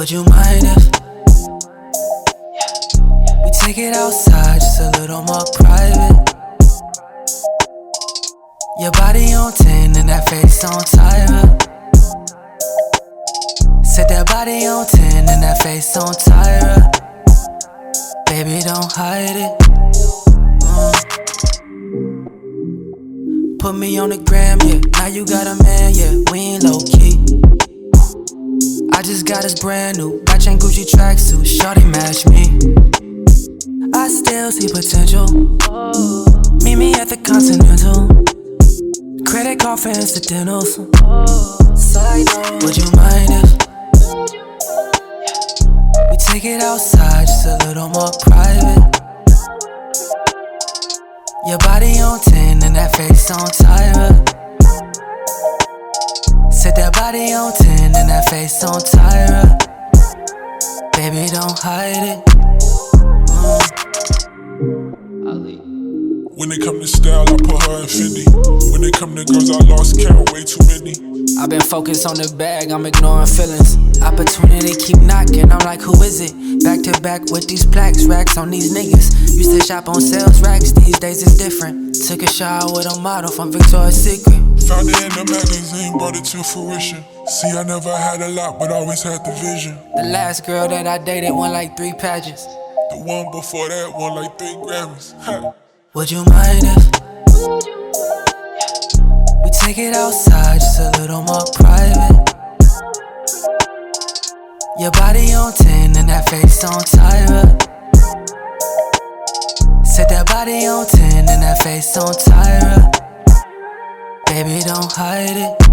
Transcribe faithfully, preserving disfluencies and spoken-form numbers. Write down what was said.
Would you mind if we take it outside, just a little more private? Your body on ten and that face on Tyra. Set that body on ten and that face on Tyra. Baby, don't hide it. Mm. Put me on the gram, yeah. Now you got a man, yeah. We ain't low key. I just got his brand new Gucci and Gucci tracksuit. Shawty match me. I still see potential. Meet me at the Continental. Credit card for incidentals. Would you mind if we take it outside, just a little more private? Your body on ten and that face on Tyra. Set that body on ten and that face on Tyra. Baby, don't hide it. Mm. When it come to style, I put her in Fendi. When it come to girls, I lost count, way too many. I've been focused on the bag, I'm ignoring feelings. Opportunity keep knocking, I'm like, who is it? Back to back with these plaques, racks on these niggas. Used to shop on sales racks, these days it's different. Took a shower with a model from Victoria's Secret. Found it in the magazine, brought it to fruition. See, I never had a lot, but always had the vision. The last girl that I dated won like three pageants. The one before that won like three Grammys. Would you mind if we take it outside, just a little more private? Your body on ten and that face on Tyra. Set that body on ten and that face on Tyra. Baby, don't hide it.